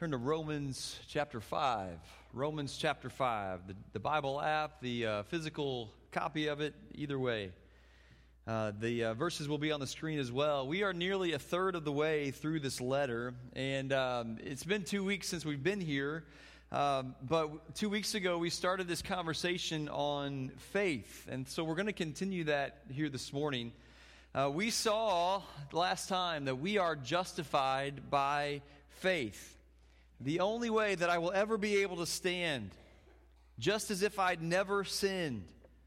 Turn to Romans chapter 5. Romans chapter 5. The Bible app, the physical copy of it, either way. The verses will be on the screen as well. We are nearly a third of the way through this letter, and it's been 2 weeks since we've been here. But 2 weeks ago, we started this conversation on faith, and so we're going to continue that here this morning. We saw last time that we are justified by faith. The only way that I will ever be able to stand, just as if I'd never sinned,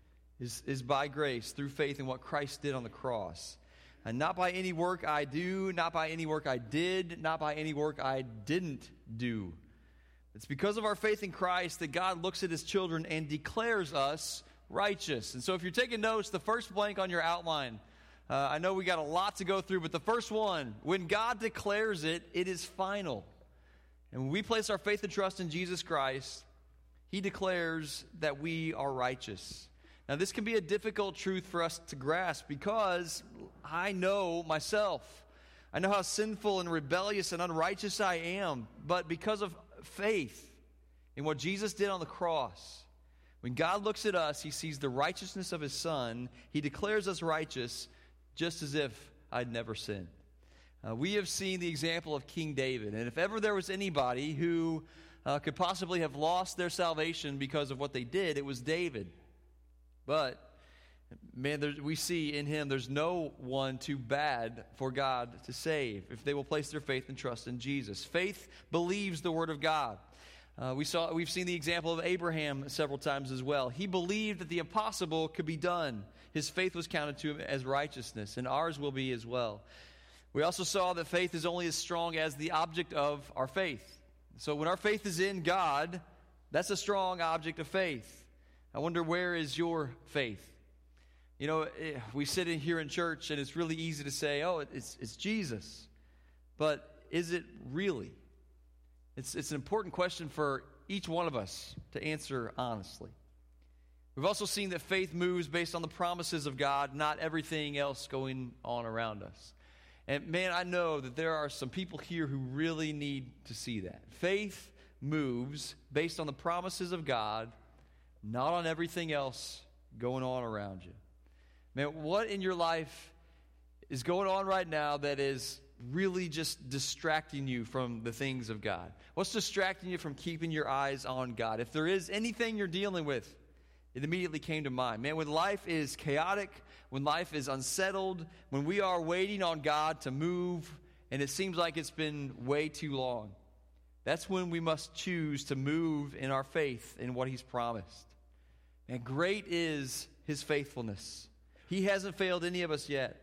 is by grace, through faith in what Christ did on the cross. And not by any work I do, not by any work I did, not by any work I didn't do. It's because of our faith in Christ that God looks at His children and declares us righteous. And so if you're taking notes, the first blank on your outline, I know we got a lot to go through, but the first one, when God declares it, it is final. And when we place our faith and trust in Jesus Christ, He declares that we are righteous. Now, this can be a difficult truth for us to grasp because I know myself. I know how sinful and rebellious and unrighteous I am, but because of faith in what Jesus did on the cross, when God looks at us, He sees the righteousness of His Son. He declares us righteous, just as if I'd never sinned. We have seen the example of King David, and if ever there was anybody who could possibly have lost their salvation because of what they did, it was David. But, man, we see in him there's no one too bad for God to save if they will place their faith and trust in Jesus. Faith believes the Word of God. We've seen the example of Abraham several times as well. He believed that the impossible could be done. His faith was counted to him as righteousness, and ours will be as well. We also saw that faith is only as strong as the object of our faith. So when our faith is in God, that's a strong object of faith. I wonder, where is your faith? You know, we sit in here in church, and it's really easy to say, oh, it's Jesus. But is it really? It's an important question for each one of us to answer honestly. We've also seen that faith moves based on the promises of God, not everything else going on around us. And man, I know that there are some people here who really need to see that. Faith moves based on the promises of God, not on everything else going on around you. Man, what in your life is going on right now that is really just distracting you from the things of God? What's distracting you from keeping your eyes on God? If there is anything you're dealing with, it immediately came to mind. Man, when life is chaotic, when life is unsettled, when we are waiting on God to move, and it seems like it's been way too long, that's when we must choose to move in our faith in what He's promised. And great is His faithfulness. He hasn't failed any of us yet.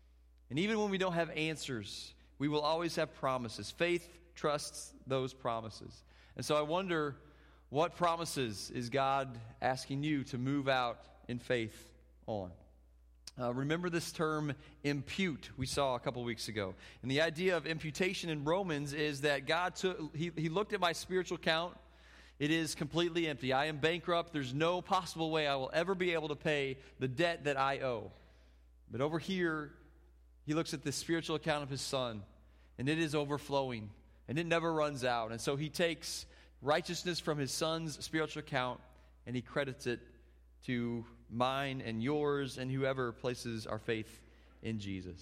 And even when we don't have answers, we will always have promises. Faith trusts those promises. And so I wonder, what promises is God asking you to move out in faith on? Remember this term, impute, we saw a couple weeks ago. And the idea of imputation in Romans is that God He looked at my spiritual account. It is completely empty. I am bankrupt. There's no possible way I will ever be able to pay the debt that I owe. But over here, He looks at the spiritual account of His Son, and it is overflowing, and it never runs out. And so He takes righteousness from His Son's spiritual account, and He credits it to mine and yours and whoever places our faith in Jesus.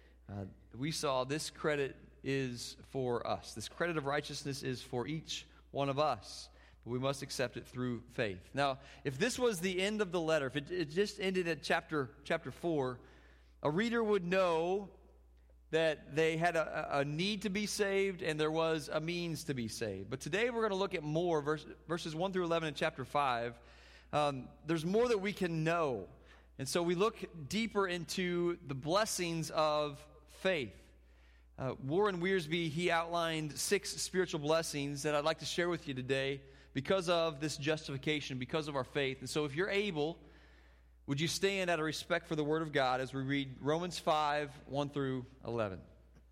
We saw this credit is for us. This credit of righteousness is for each one of us. But we must accept it through faith. Now, if this was the end of the letter, if it just ended at chapter 4, a reader would know that they had a need to be saved and there was a means to be saved. But today we're going to look at more, verses 1 through 11 in chapter 5. There's more that we can know. And so we look deeper into the blessings of faith. Warren Wiersbe, he outlined 6 spiritual blessings that I'd like to share with you today because of this justification, because of our faith. And so if you're able, would you stand out of respect for the Word of God as we read Romans 5, 1 through 11?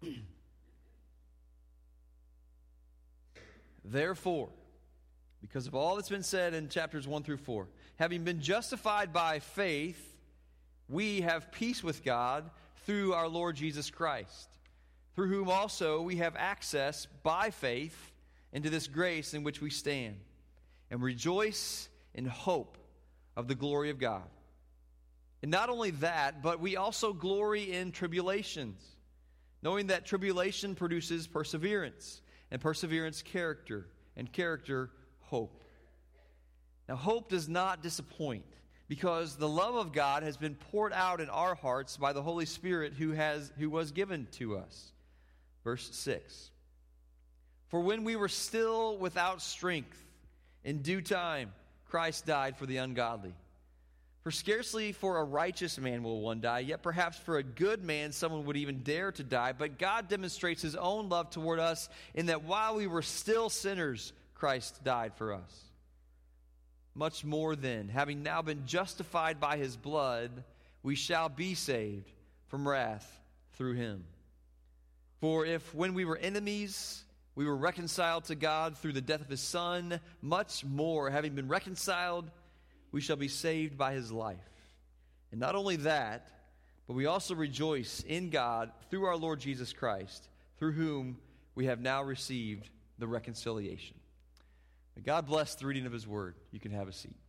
Therefore, because of all that's been said in chapters 1 through 4, having been justified by faith, we have peace with God through our Lord Jesus Christ, through whom also we have access by faith into this grace in which we stand, and rejoice in hope of the glory of God. And not only that, but we also glory in tribulations, knowing that tribulation produces perseverance, and perseverance character, and character hope. Now, hope does not disappoint, because the love of God has been poured out in our hearts by the Holy Spirit who was given to us. Verse 6. For when we were still without strength, in due time Christ died for the ungodly. For scarcely for a righteous man will one die, yet perhaps for a good man someone would even dare to die. But God demonstrates his own love toward us in that while we were still sinners, Christ died for us. Much more then, having now been justified by his blood, we shall be saved from wrath through him. For if when we were enemies, we were reconciled to God through the death of his Son, much more, having been reconciled, we shall be saved by his life. And not only that, but we also rejoice in God through our Lord Jesus Christ, through whom we have now received the reconciliation. May God bless the reading of his word. You can have a seat.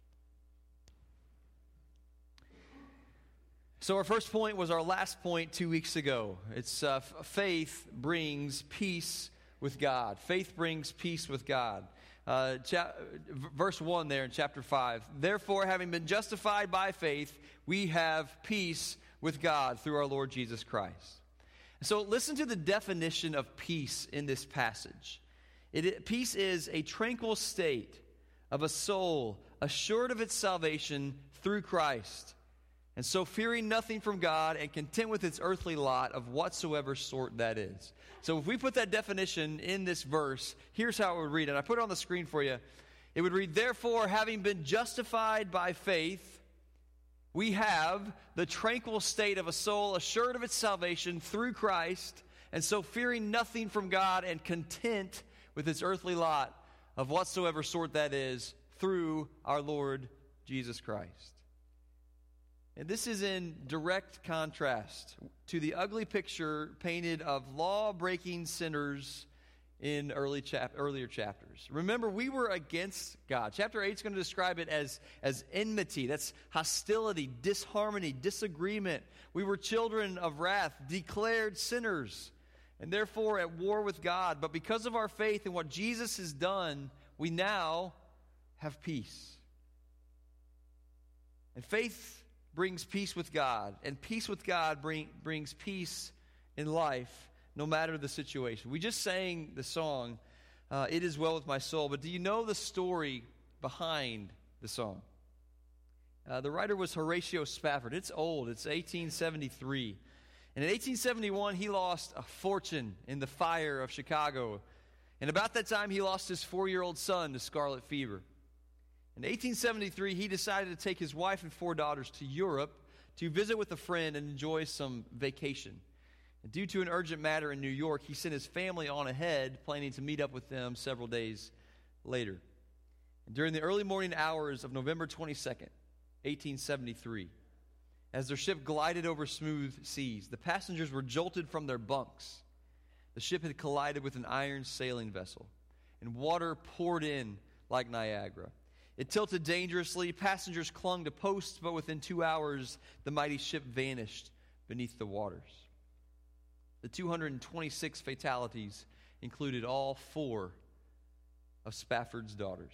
So our first point was our last point 2 weeks ago. It's faith brings peace with God. Faith brings peace with God. Verse 1 there in chapter 5. Therefore, having been justified by faith, we have peace with God through our Lord Jesus Christ. So listen to the definition of peace in this passage. Peace is a tranquil state of a soul assured of its salvation through Christ, and so fearing nothing from God and content with its earthly lot of whatsoever sort that is. So if we put that definition in this verse, here's how it would read, and I put it on the screen for you. It would read, therefore, having been justified by faith, we have the tranquil state of a soul assured of its salvation through Christ, and so fearing nothing from God and content with its earthly lot of whatsoever sort that is, through our Lord Jesus Christ. And this is in direct contrast to the ugly picture painted of law-breaking sinners in earlier chapters. Remember, we were against God. Chapter 8 is going to describe it as enmity. That's hostility, disharmony, disagreement. We were children of wrath, declared sinners, and therefore at war with God. But because of our faith in what Jesus has done, we now have peace. And faith brings peace with God, and peace with God brings peace in life, no matter the situation. We just sang the song, It Is Well With My Soul, but do you know the story behind the song? The writer was Horatio Spafford. It's old. It's 1873. And in 1871, he lost a fortune in the fire of Chicago. And about that time, he lost his 4-year-old son to scarlet fever. In 1873, he decided to take his wife and 4 daughters to Europe to visit with a friend and enjoy some vacation. And due to an urgent matter in New York, he sent his family on ahead, planning to meet up with them several days later. And during the early morning hours of November 22nd, 1873, as their ship glided over smooth seas, the passengers were jolted from their bunks. The ship had collided with an iron sailing vessel, and water poured in like Niagara. It tilted dangerously, passengers clung to posts, but within 2 hours, the mighty ship vanished beneath the waters. The 226 fatalities included all 4 of Spafford's daughters.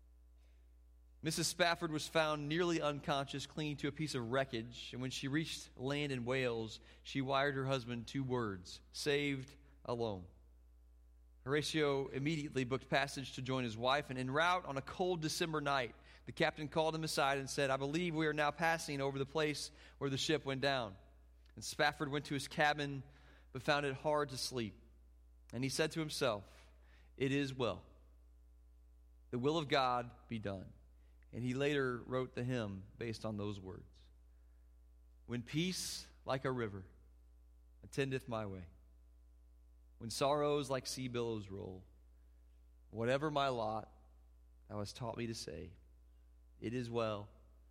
Mrs. Spafford was found nearly unconscious, clinging to a piece of wreckage, and when she reached land in Wales, she wired her husband 2 words, saved alone. Horatio immediately booked passage to join his wife, and en route on a cold December night, the captain called him aside and said, I believe we are now passing over the place where the ship went down. And Spafford went to his cabin, but found it hard to sleep. And he said to himself, it is well. The will of God be done. And he later wrote the hymn based on those words. When peace like a river attendeth my way, when sorrows like sea billows roll, whatever my lot, thou hast taught me to say, it is well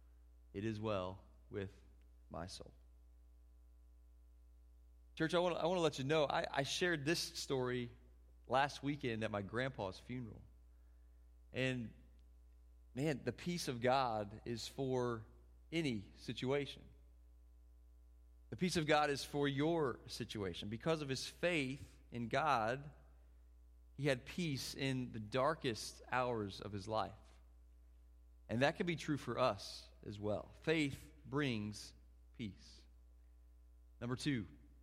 with my soul. Church, I want to let you know, I shared this story last weekend at my grandpa's funeral. And man, the peace of God is for any situation. The peace of God is for your situation. Because of his faith in God, he had peace in the darkest hours of his life. And that can be true for us as well. Faith brings peace. Number 2,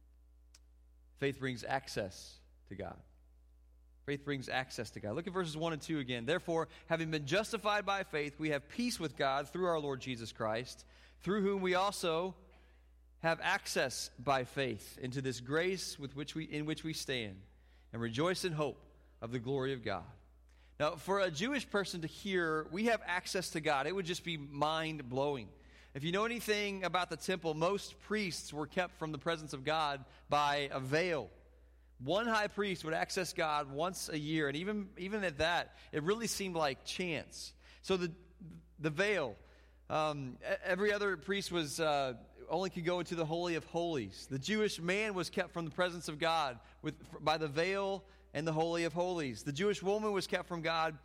faith brings access to God. Faith brings access to God. Look at verses 1 and 2 again. Therefore, having been justified by faith, we have peace with God through our Lord Jesus Christ, through whom we also have access by faith into this grace in which we stand, and rejoice in hope of the glory of God. Now, for a Jewish person to hear, we have access to God, it would just be mind-blowing. If you know anything about the temple, most priests were kept from the presence of God by a veil. One high priest would access God once a year, and even at that, it really seemed like chance. So the veil, every other priest was only could go into the Holy of Holies. The Jewish man was kept from the presence of God by the veil and the Holy of Holies. The Jewish woman was kept from God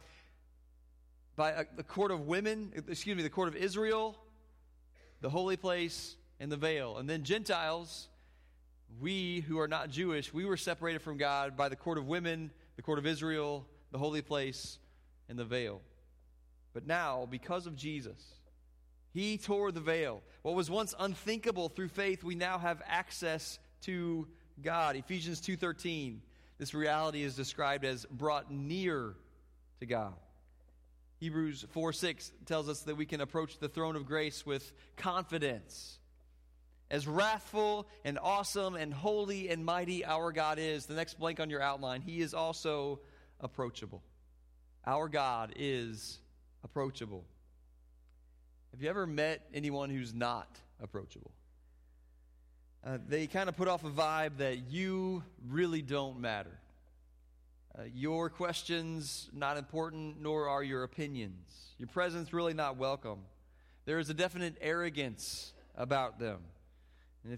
by the court of the court of Israel, the holy place, and the veil. And then Gentiles, we who are not Jewish, we were separated from God by the court of women, the court of Israel, the holy place, and the veil. But now, because of Jesus, he tore the veil. What was once unthinkable, through faith, we now have access to God. Ephesians 2:13, this reality is described as brought near to God. Hebrews 4:6 tells us that we can approach the throne of grace with confidence. As wrathful and awesome and holy and mighty our God is, the next blank on your outline, he is also approachable. Our God is approachable. Have you ever met anyone who's not approachable? They kind of put off a vibe that you really don't matter. Your questions not important, nor are your opinions. Your presence really not welcome. There is a definite arrogance about them. And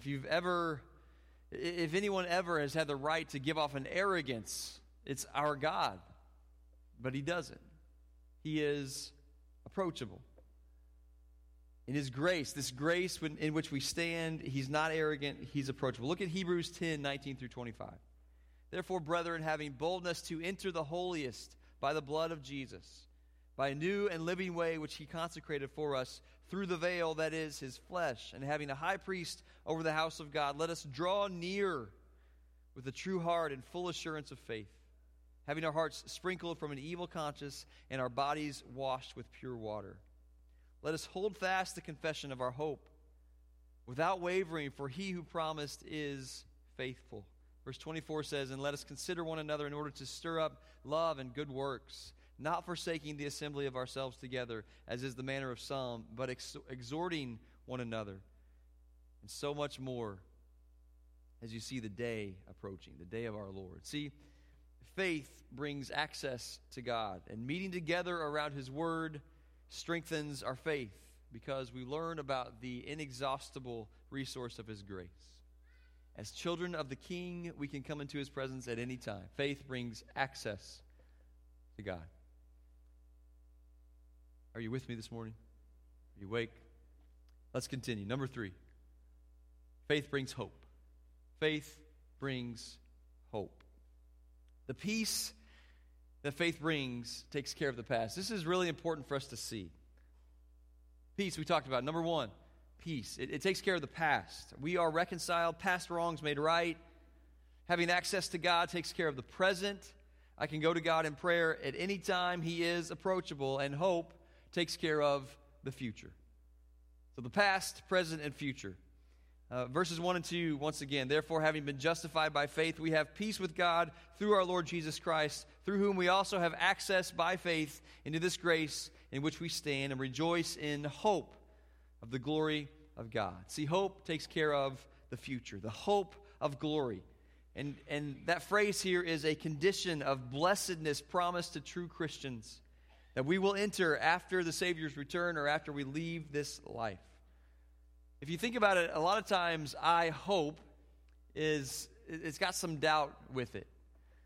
if anyone ever has had the right to give off an arrogance, it's our God. But he doesn't. He is approachable. In his grace, this grace in which we stand, he's not arrogant, he's approachable. Look at Hebrews 10:19-25. Therefore, brethren, having boldness to enter the holiest by the blood of Jesus, by a new and living way which he consecrated for us through the veil that is his flesh, and having a high priest over the house of God, let us draw near with a true heart and full assurance of faith, having our hearts sprinkled from an evil conscience and our bodies washed with pure water. Let us hold fast the confession of our hope without wavering, for he who promised is faithful. Verse 24 says, and let us consider one another in order to stir up love and good works, not forsaking the assembly of ourselves together, as is the manner of some, but exhorting one another, and so much more as you see the day approaching, the day of our Lord. See, faith brings access to God, and meeting together around his word strengthens our faith because we learn about the inexhaustible resource of his grace. As children of the King, we can come into his presence at any time. Faith brings access to God. Are you with me this morning? Are you awake? Let's continue. Number 3. Faith brings hope. Faith brings hope. The peace that faith brings takes care of the past. This is really important for us to see. Peace, we talked about. Number 1, peace. It takes care of the past. We are reconciled, past wrongs made right. Having access to God takes care of the present. I can go to God in prayer at any time. He is approachable. And hope takes care of the future. So the past, present, and future. Verses 1 and 2, once again, therefore, having been justified by faith, we have peace with God through our Lord Jesus Christ, through whom we also have access by faith into this grace in which we stand and rejoice in hope of the glory of God. See, hope takes care of the future, the hope of glory. And that phrase here is a condition of blessedness promised to true Christians that we will enter after the Savior's return or after we leave this life. If you think about it, a lot of times I hope it's got some doubt with it.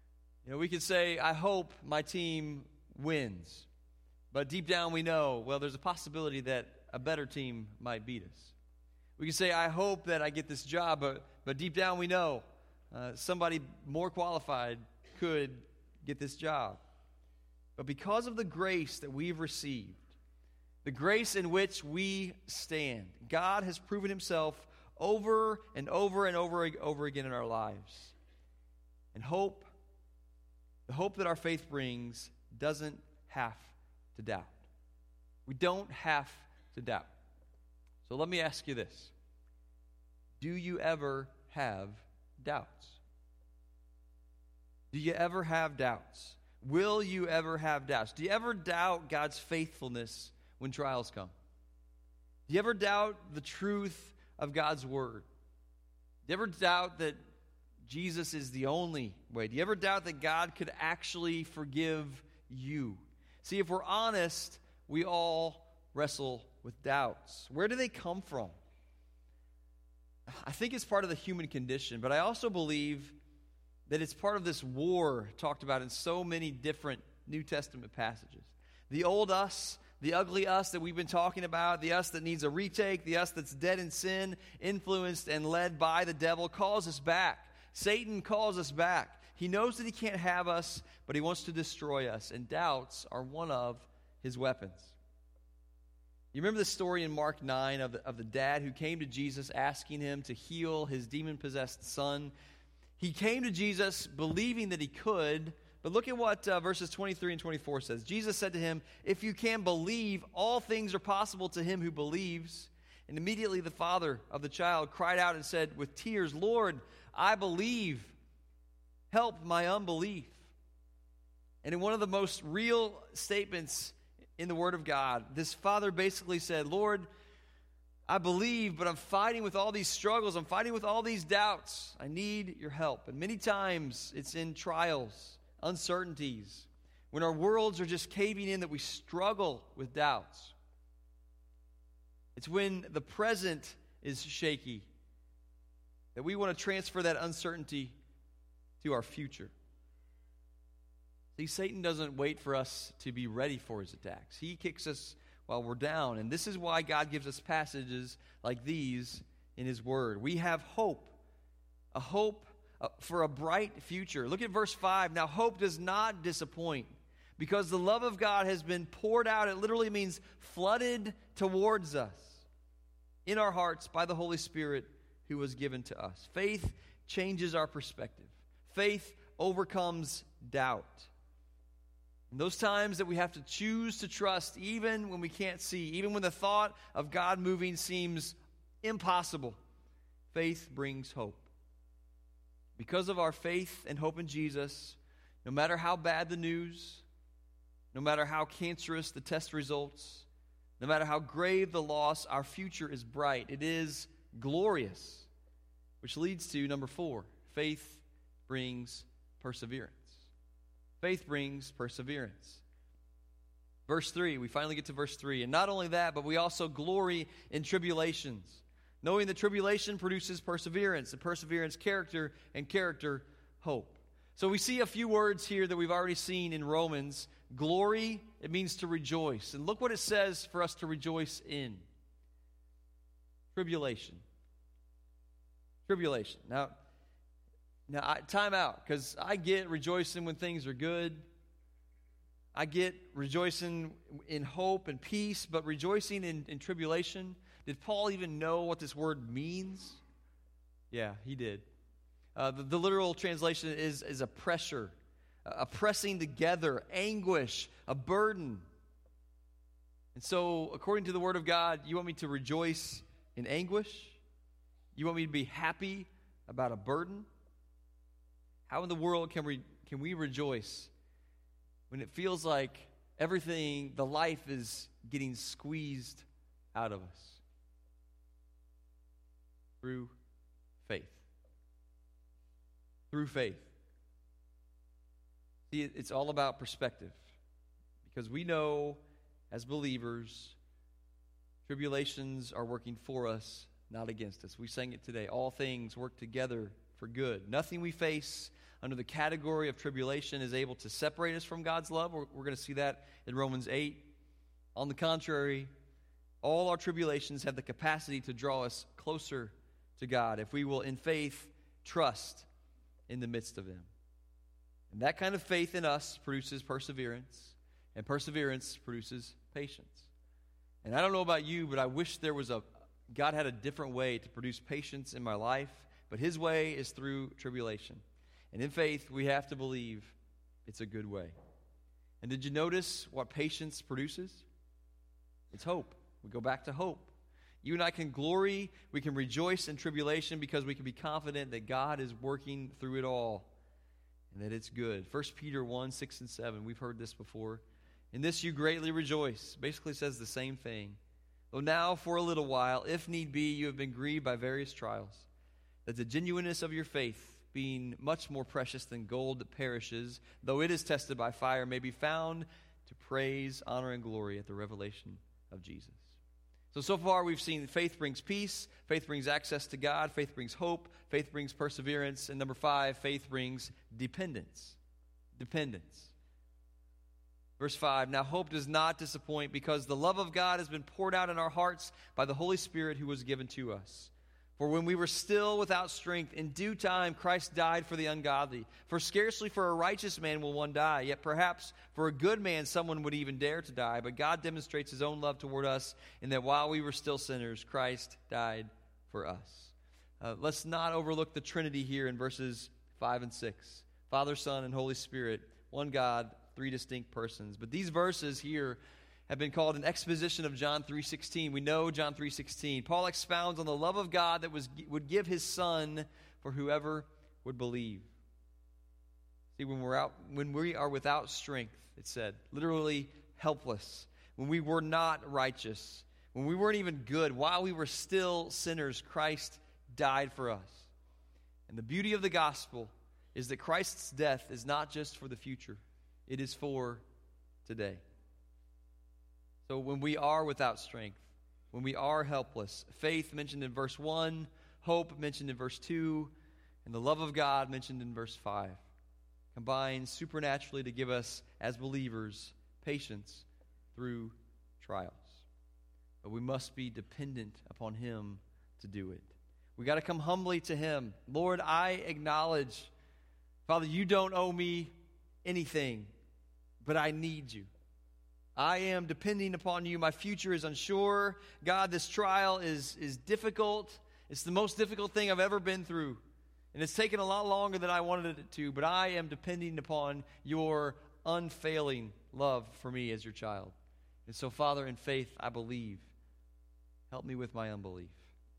We could say, I hope my team wins. But deep down we know, well, there's a possibility that a better team might beat us. We can say, I hope that I get this job, but deep down we know somebody more qualified could get this job. But because of the grace that we've received, the grace in which we stand, God has proven himself over and over and over again in our lives. And hope, the hope that our faith brings, doesn't have to doubt. We don't have to doubt. So let me ask you this. Do you ever have doubts? Do you ever have doubts? Will you ever have doubts? Do you ever doubt God's faithfulness when trials come? Do you ever doubt the truth of God's word? Do you ever doubt that Jesus is the only way? Do you ever doubt that God could actually forgive you? See, if we're honest, we all wrestle with doubts. Where do they come from? I think it's part of the human condition, but I also believe that it's part of this war talked about in so many different New Testament passages. The old us, the ugly us that we've been talking about, the us that needs a retake, the us that's dead in sin, influenced and led by the devil, calls us back. Satan calls us back. He knows that he can't have us, but he wants to destroy us, and doubts are one of his weapons. You remember the story in Mark 9 of the dad who came to Jesus asking him to heal his demon-possessed son? He came to Jesus believing that he could, but look at what verses 23 and 24 says. Jesus said to him, "If you can believe, all things are possible to him who believes." And immediately the father of the child cried out and said with tears, "Lord, I believe. Help my unbelief." And in one of the most real statements in the Word of God, this father basically said, "Lord, I believe, but I'm fighting with all these struggles. I'm fighting with all these doubts. I need your help." And many times it's in trials, uncertainties, when our worlds are just caving in that we struggle with doubts. It's when the present is shaky that we want to transfer that uncertainty to our future. See, Satan doesn't wait for us to be ready for his attacks. He kicks us while we're down. And this is why God gives us passages like these in his word. We have hope, a hope for a bright future. Look at verse 5. Now, hope does not disappoint because the love of God has been poured out. It literally means flooded towards us in our hearts by the Holy Spirit who was given to us. Faith changes our perspective. Faith overcomes doubt. In those times that we have to choose to trust, even when we can't see, even when the thought of God moving seems impossible, faith brings hope. Because of our faith and hope in Jesus, no matter how bad the news, no matter how cancerous the test results, no matter how grave the loss, our future is bright. It is glorious. Which leads to number 4, faith brings perseverance. Faith brings perseverance. Verse 3, we finally get to verse 3. And not only that, but we also glory in tribulations, knowing that tribulation produces perseverance, and perseverance character, and character hope. So we see a few words here that we've already seen in Romans. Glory, it means to rejoice. And look what it says for us to rejoice in. Tribulation. Tribulation. Now, time out, because I get rejoicing when things are good. I get rejoicing in hope and peace, but rejoicing in tribulation. Did Paul even know what this word means? Yeah, he did. The literal translation is a pressure, a pressing together, anguish, a burden. And so, according to the Word of God, you want me to rejoice in anguish? You want me to be happy about a burden? How in the world can we rejoice when it feels like everything, the life is getting squeezed out of us? Through faith. Through faith. See, it's all about perspective. Because we know, as believers, tribulations are working for us, not against us. We sang it today. All things work together for good. Nothing we face under the category of tribulation is able to separate us from God's love. We're going to see that in Romans 8. On the contrary, all our tribulations have the capacity to draw us closer to God if we will, in faith, trust in the midst of them. And that kind of faith in us produces perseverance, and perseverance produces patience. And I don't know about you, but I wish God had a different way to produce patience in my life, but His way is through tribulation. And in faith, we have to believe it's a good way. And did you notice what patience produces? It's hope. We go back to hope. You and I can glory, we can rejoice in tribulation because we can be confident that God is working through it all and that it's good. 1 Peter 1, 6 and 7, we've heard this before. In this you greatly rejoice. Basically says the same thing. Though now for a little while, if need be, you have been grieved by various trials, that the genuineness of your faith, being much more precious than gold that perishes, though it is tested by fire, may be found to praise, honor, and glory at the revelation of Jesus. So far we've seen faith brings peace, faith brings access to God, faith brings hope, faith brings perseverance, and number 5, faith brings dependence. Dependence. Verse 5, now hope does not disappoint because the love of God has been poured out in our hearts by the Holy Spirit who was given to us. For when we were still without strength, in due time Christ died for the ungodly. For scarcely for a righteous man will one die, yet perhaps for a good man someone would even dare to die. But God demonstrates His own love toward us in that while we were still sinners, Christ died for us. Let's not overlook the Trinity here in verses 5 and 6. Father, Son, and Holy Spirit, one God, 3 distinct persons. But these verses here have been called an exposition of John 3:16. We know John 3:16. Paul expounds on the love of God that would give His Son for whoever would believe. See, when we are without strength, it said, literally helpless, when we were not righteous, when we weren't even good, while we were still sinners, Christ died for us. And the beauty of the gospel is that Christ's death is not just for the future, it is for today. So when we are without strength, when we are helpless, faith mentioned in verse 1, hope mentioned in verse 2, and the love of God mentioned in verse 5, combine supernaturally to give us, as believers, patience through trials. But we must be dependent upon Him to do it. We got to come humbly to Him. Lord, I acknowledge, Father, you don't owe me anything, but I need you. I am depending upon you. My future is unsure. God, this trial is difficult. It's the most difficult thing I've ever been through. And it's taken a lot longer than I wanted it to, but I am depending upon your unfailing love for me as your child. And so, Father, in faith, I believe. Help me with my unbelief.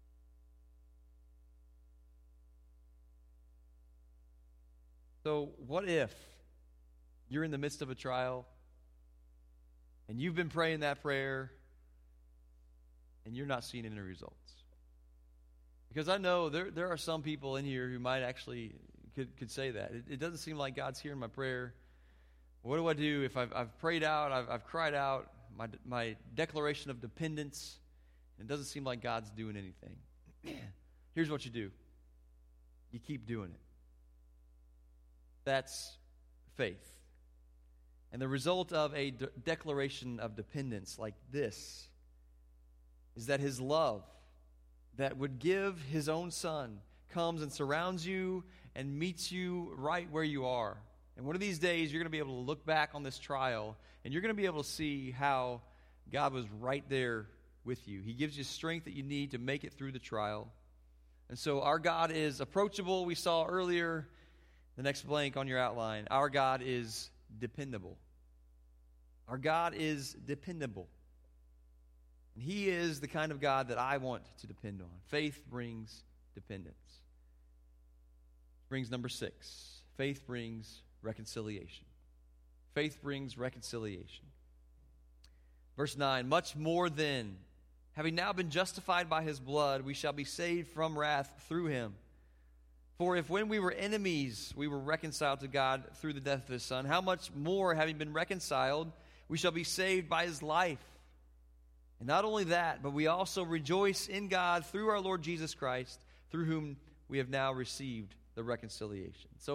So, what if you're in the midst of a trial and you've been praying that prayer and you're not seeing any results? Because I know there are some people in here who might actually could say that. It doesn't seem like God's hearing my prayer. What do I do if I've prayed out, I've cried out, my declaration of dependence, and it doesn't seem like God's doing anything? Here's what you do. You keep doing it. That's faith. And the result of a declaration of dependence like this is that His love that would give His own Son comes and surrounds you and meets you right where you are. And one of these days, you're going to be able to look back on this trial, and you're going to be able to see how God was right there with you. He gives you strength that you need to make it through the trial. And so our God is approachable. We saw earlier, the next blank on your outline, our God is dependable. Our God is dependable. And He is the kind of God that I want to depend on. Faith brings dependence. Brings number 6. Faith brings reconciliation. Faith brings reconciliation. Verse 9, much more then, having now been justified by His blood, we shall be saved from wrath through Him. For if when we were enemies, we were reconciled to God through the death of His Son, how much more, having been reconciled, we shall be saved by His life. And not only that, but we also rejoice in God through our Lord Jesus Christ, through whom we have now received the reconciliation. So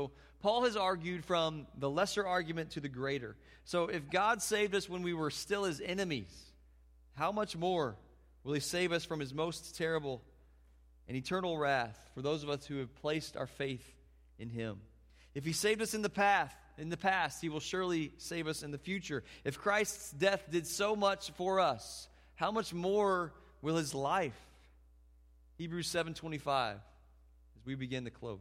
Paul has argued from the lesser argument to the greater. So if God saved us when we were still his enemies, how much more will he save us from his most terrible and eternal wrath for those of us who have placed our faith in him? If he saved us in the past, he will surely save us in the future. If Christ's death did so much for us, how much more will his life? Hebrews 7:25, as we begin to close.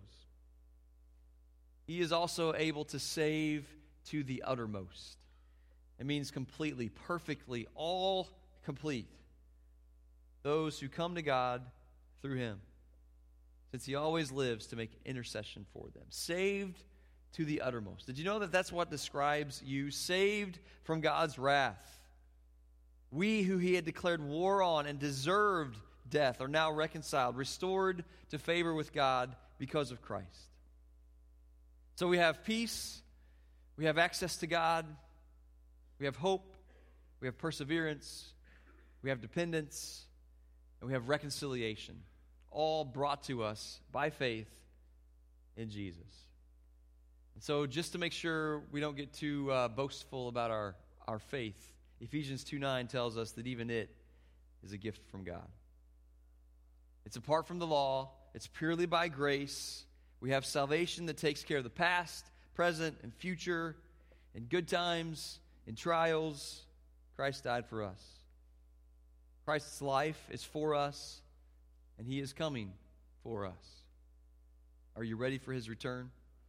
He is also able to save to the uttermost. It means completely, perfectly, all complete. Those who come to God through him, since he always lives to make intercession for them. Saved to the uttermost. Did you know that that's what describes you? Saved from God's wrath. We who he had declared war on and deserved death are now reconciled, restored to favor with God because of Christ. So we have peace, we have access to God, we have hope, we have perseverance, we have dependence, and we have reconciliation, all brought to us by faith in Jesus. And so just to make sure we don't get too boastful about our faith, Ephesians 2:9 tells us that even it is a gift from God. It's apart from the law. It's purely by grace. We have salvation that takes care of the past, present, and future. In good times, in trials, Christ died for us. Christ's life is for us, and he is coming for us. Are you ready for his return?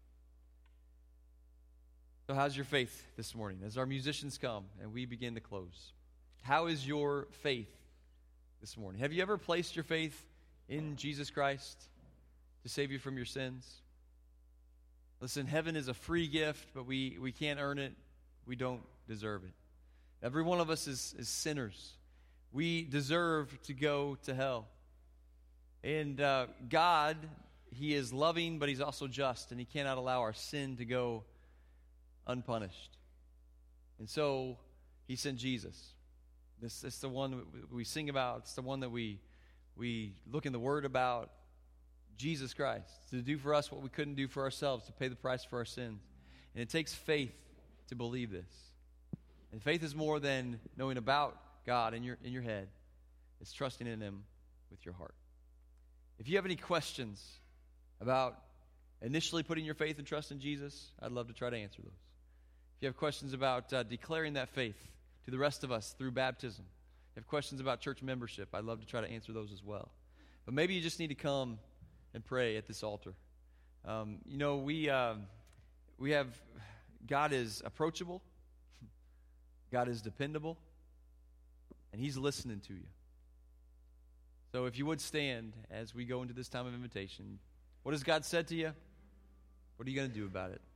So how's your faith this morning as our musicians come and we begin to close? How is your faith this morning? Have you ever placed your faith in Jesus Christ to save you from your sins? Listen, heaven is a free gift, but we can't earn it. We don't deserve it. Every one of us is sinners. We deserve to go to hell. And God, he is loving, but he's also just, and he cannot allow our sin to go unpunished. And so he sent Jesus. This is the one that we sing about. It's the one that we look in the Word about. Jesus Christ, to do for us what we couldn't do for ourselves, to pay the price for our sins. And it takes faith to believe this. And faith is more than knowing about God in your head. It's trusting in him with your heart. If you have any questions about initially putting your faith and trust in Jesus, I'd love to try to answer those. If you have questions about declaring that faith to the rest of us through baptism, if you have questions about church membership, I'd love to try to answer those as well. But maybe you just need to come and pray at this altar. We have, God is approachable, God is dependable, and he's listening to you. So if you would stand as we go into this time of invitation, what has God said to you? What are you going to do about it?